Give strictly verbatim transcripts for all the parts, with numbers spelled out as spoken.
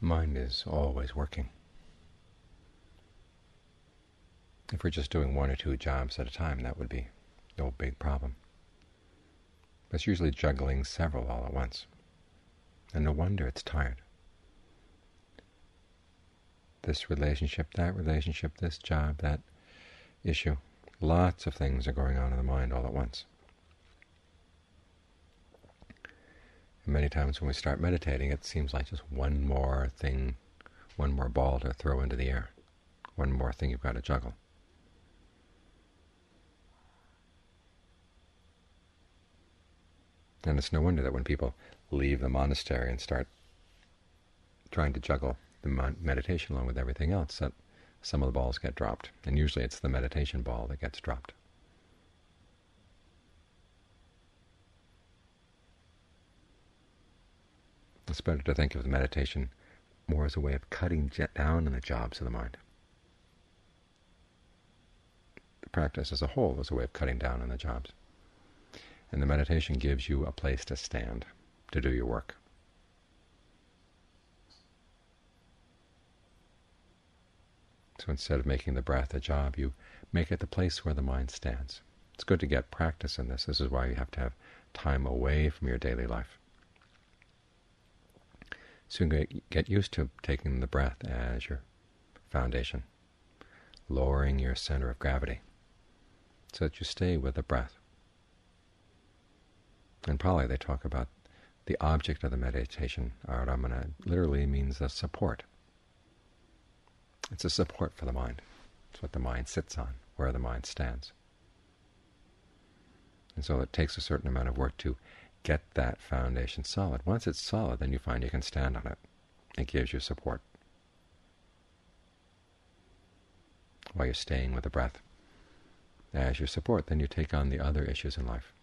Mind is always working. If we're just doing one or two jobs at a time, that would be no big problem. But it's usually juggling several all at once. And no wonder it's tired. This relationship, that relationship, this job, that issue. Lots of things are going on in the mind all at once. And many times when we start meditating, it seems like just one more thing, one more ball to throw into the air, one more thing you've got to juggle. And it's no wonder that when people leave the monastery and start trying to juggle the meditation along with everything else, that some of the balls get dropped. And usually it's the meditation ball that gets dropped. It's better to think of the meditation more as a way of cutting down on the jobs of the mind. The practice as a whole is a way of cutting down on the jobs. And the meditation gives you a place to stand, to do your work. So instead of making the breath a job, you make it the place where the mind stands. It's good to get practice in this. This is why you have to have time away from your daily life. So you get used to taking the breath as your foundation, lowering your center of gravity, so that you stay with the breath. In Pali they talk about the object of the meditation, aramana, literally means a support. It's a support for the mind. It's what the mind sits on, where the mind stands. And so it takes a certain amount of work to get that foundation solid. Once it's solid, then you find you can stand on it. It gives you support while you're staying with the breath. As your support, then you take on the other issues in life.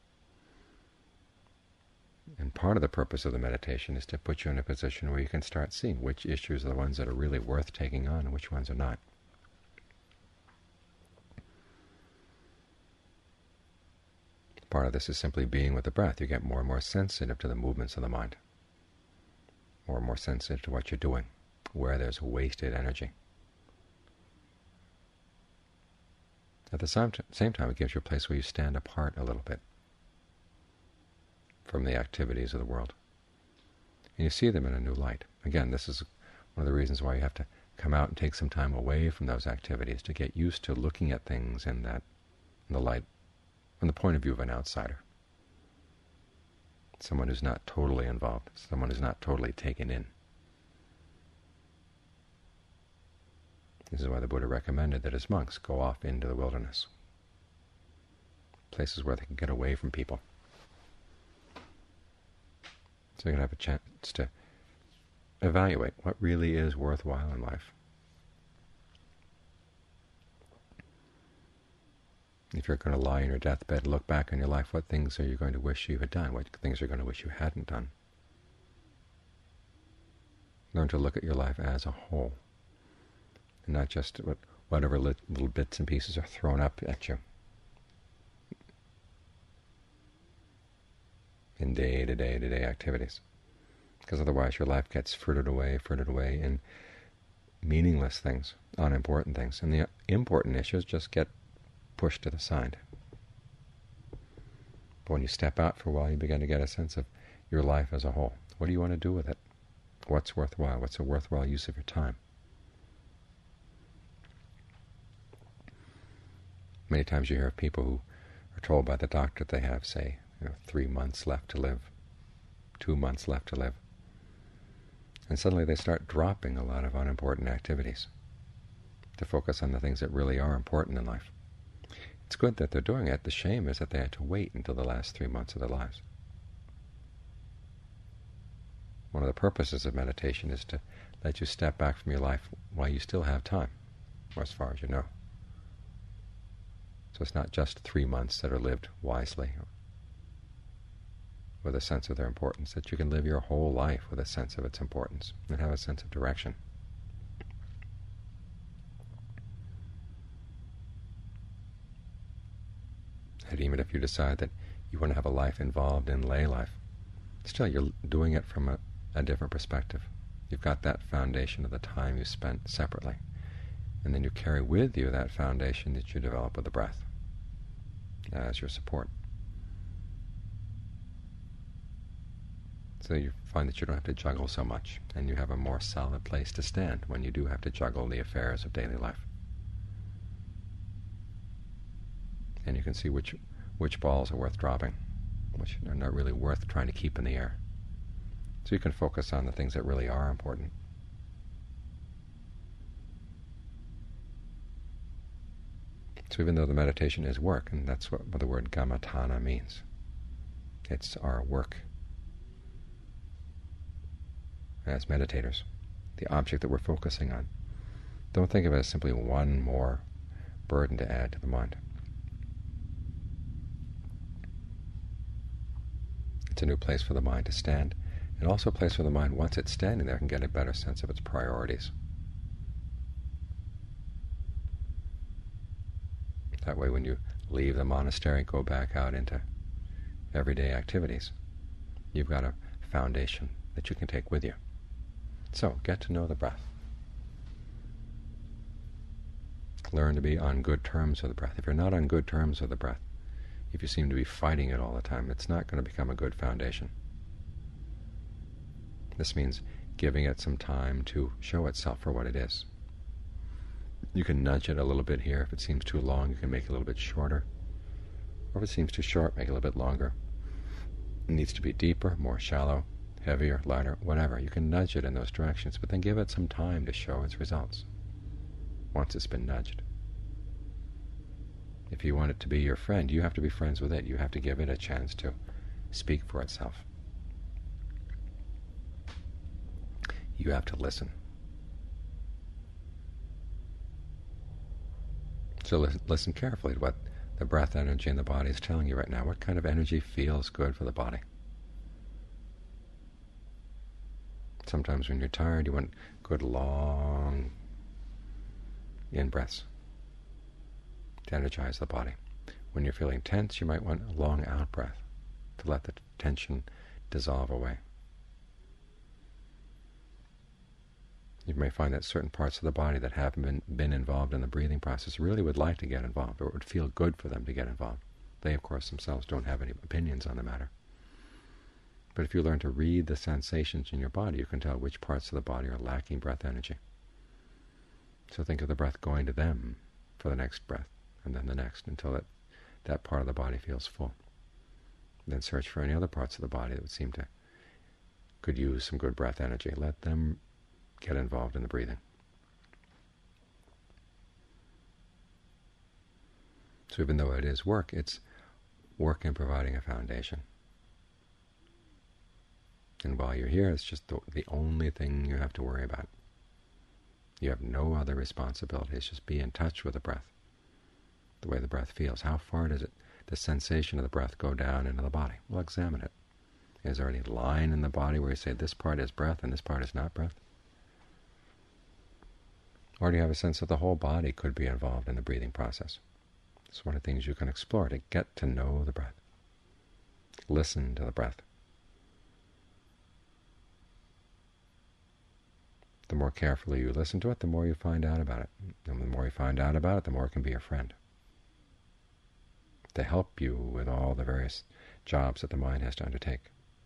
And part of the purpose of the meditation is to put you in a position where you can start seeing which issues are the ones that are really worth taking on and which ones are not. Part of this is simply being with the breath. You get more and more sensitive to the movements of the mind, more and more sensitive to what you're doing, where there's wasted energy. At the same time, it gives you a place where you stand apart a little bit from the activities of the world. And you see them in a new light. Again, this is one of the reasons why you have to come out and take some time away from those activities, to get used to looking at things in that, in the light, from the point of view of an outsider, someone who's not totally involved, someone who's not totally taken in. This is why the Buddha recommended that his monks go off into the wilderness, places where they can get away from people, so you can have a chance to evaluate what really is worthwhile in life. If you're going to lie in your deathbed, look back on your life, what things are you going to wish you had done? What things are you going to wish you hadn't done? Learn to look at your life as a whole, and not just what, whatever little bits and pieces are thrown up at you in day-to-day-to-day activities. Because otherwise your life gets frittered away, frittered away in meaningless things, unimportant things. And the important issues just get pushed to the side. But when you step out for a while, you begin to get a sense of your life as a whole. What do you want to do with it? What's worthwhile? What's a worthwhile use of your time? Many times you hear of people who are told by the doctor that they have, say, you know, three months left to live, two months left to live. And suddenly they start dropping a lot of unimportant activities to focus on the things that really are important in life. It's good that they're doing it. The shame is that they had to wait until the last three months of their lives. One of the purposes of meditation is to let you step back from your life while you still have time, or as far as you know. So it's not just three months that are lived wisely, with a sense of their importance, that you can live your whole life with a sense of its importance and have a sense of direction. And even if you decide that you want to have a life involved in lay life, still you're doing it from a, a different perspective. You've got that foundation of the time you spent separately. And then you carry with you that foundation that you develop with the breath as your support. So you find that you don't have to juggle so much, and you have a more solid place to stand when you do have to juggle the affairs of daily life. And you can see which which balls are worth dropping, which are not really worth trying to keep in the air. So you can focus on the things that really are important. So even though the meditation is work, and that's what the word kammatthana means, it's our work as meditators, the object that we're focusing on. Don't think of it as simply one more burden to add to the mind. It's a new place for the mind to stand, and also a place for the mind, once it's standing there, can get a better sense of its priorities. That way, when you leave the monastery, go back out into everyday activities, you've got a foundation that you can take with you. So, get to know the breath. Learn to be on good terms with the breath. If you're not on good terms with the breath, if you seem to be fighting it all the time, it's not going to become a good foundation. This means giving it some time to show itself for what it is. You can nudge it a little bit here. If it seems too long, you can make it a little bit shorter. Or if it seems too short, make it a little bit longer. It needs to be deeper, more shallow, heavier, lighter, whatever. You can nudge it in those directions, but then give it some time to show its results once it's been nudged. If you want it to be your friend, you have to be friends with it. You have to give it a chance to speak for itself. You have to listen. So listen, listen carefully to what the breath energy in the body is telling you right now. What kind of energy feels good for the body? Sometimes when you're tired, you want good long in-breaths to energize the body. When you're feeling tense, you might want a long out-breath to let the tension dissolve away. You may find that certain parts of the body that haven't been, been involved in the breathing process really would like to get involved, or it would feel good for them to get involved. They, of course, themselves don't have any opinions on the matter. But if you learn to read the sensations in your body, you can tell which parts of the body are lacking breath energy. So think of the breath going to them for the next breath, and then the next, until it, that part of the body feels full. Then search for any other parts of the body that would seem to could use some good breath energy. Let them get involved in the breathing. So even though it is work, it's work in providing a foundation. And while you're here, it's just the, the only thing you have to worry about. You have no other responsibilities. Just be in touch with the breath, the way the breath feels. How far does it, the sensation of the breath, go down into the body? Well, examine it. Is there any line in the body where you say this part is breath and this part is not breath? Or do you have a sense that the whole body could be involved in the breathing process? It's one of the things you can explore to get to know the breath. Listen to the breath. The more carefully you listen to it, the more you find out about it. And the more you find out about it, the more it can be your friend, to help you with all the various jobs that the mind has to undertake.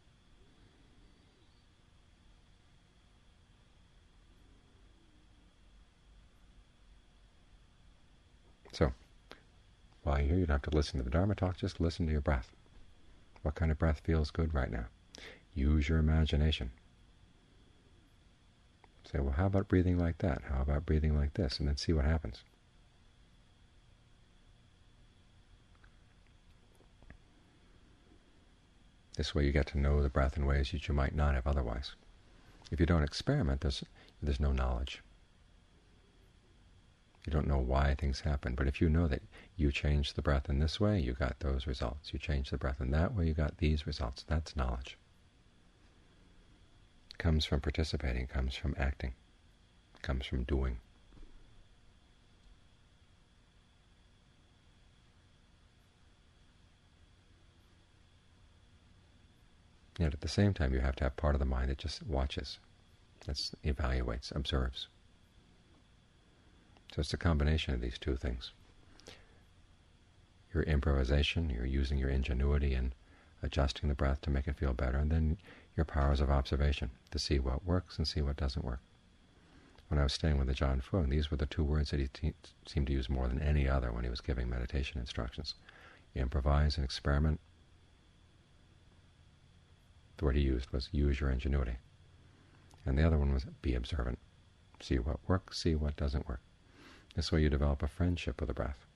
So, while you're here, you don't have to listen to the Dharma talk, just listen to your breath. What kind of breath feels good right now? Use your imagination. Say, well, how about breathing like that? How about breathing like this? And then see what happens. This way you get to know the breath in ways that you might not have otherwise. If you don't experiment, there's, there's no knowledge. You don't know why things happen. But if you know that you changed the breath in this way, you got those results. You changed the breath in that way, you got these results. That's knowledge. It comes from participating, comes from acting, comes from doing. Yet at the same time, you have to have part of the mind that just watches, That's evaluates, observes. So it's a combination of these two things. Your improvisation, you're using your ingenuity and adjusting the breath to make it feel better, and then your powers of observation to see what works and see what doesn't work. When I was staying with Ajaan Fuang, these were the two words that he te seemed to use more than any other when he was giving meditation instructions. Improvise and experiment. The word he used was use your ingenuity. And the other one was be observant. See what works, see what doesn't work. This way you develop a friendship with the breath.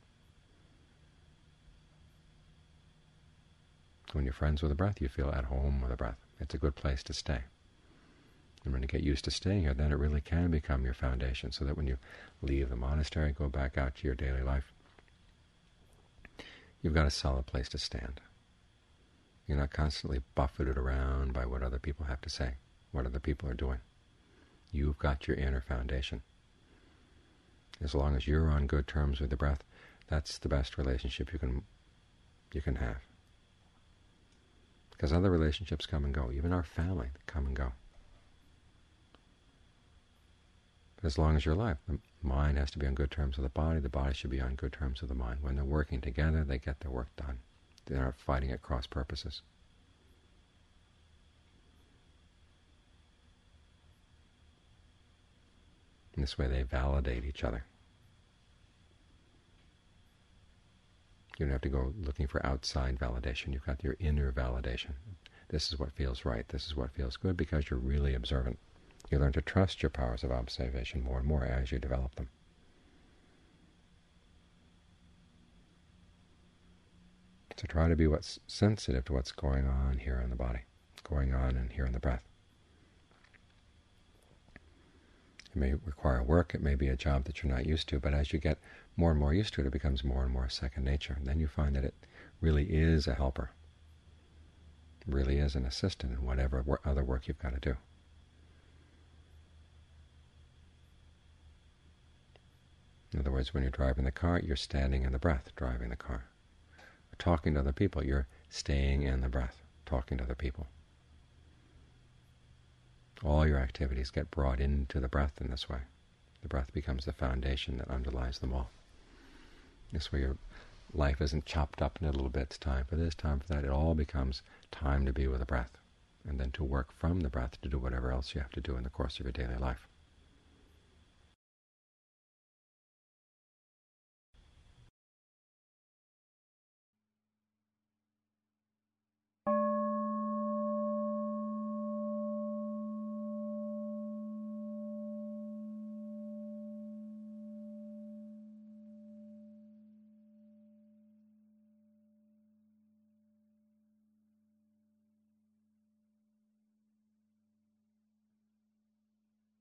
When you're friends with the breath, you feel at home with the breath. It's a good place to stay. And when you get used to staying here, then it really can become your foundation, so that when you leave the monastery, go back out to your daily life, you've got a solid place to stand. You're not constantly buffeted around by what other people have to say, what other people are doing. You've got your inner foundation. As long as you're on good terms with the breath, that's the best relationship you can you can have. Because other relationships come and go, even our family come and go. But as long as you're alive, the mind has to be on good terms with the body, the body should be on good terms with the mind. When they're working together, they get their work done. They're not fighting at cross purposes. In this way they validate each other. You don't have to go looking for outside validation. You've got your inner validation. This is what feels right. This is what feels good, because you're really observant. You learn to trust your powers of observation more and more as you develop them. So try to be what's sensitive to what's going on here in the body, going on and here in the breath. It may require work, it may be a job that you're not used to, but as you get more and more used to it, it becomes more and more second nature. And then you find that it really is a helper, it really is an assistant in whatever other work you've got to do. In other words, when you're driving the car, you're standing in the breath, driving the car. Talking to other people, you're staying in the breath, talking to other people. All your activities get brought into the breath in this way. The breath becomes the foundation that underlies them all. This way your life isn't chopped up into little bits, time for this, time for that. It all becomes time to be with the breath, and then to work from the breath to do whatever else you have to do in the course of your daily life.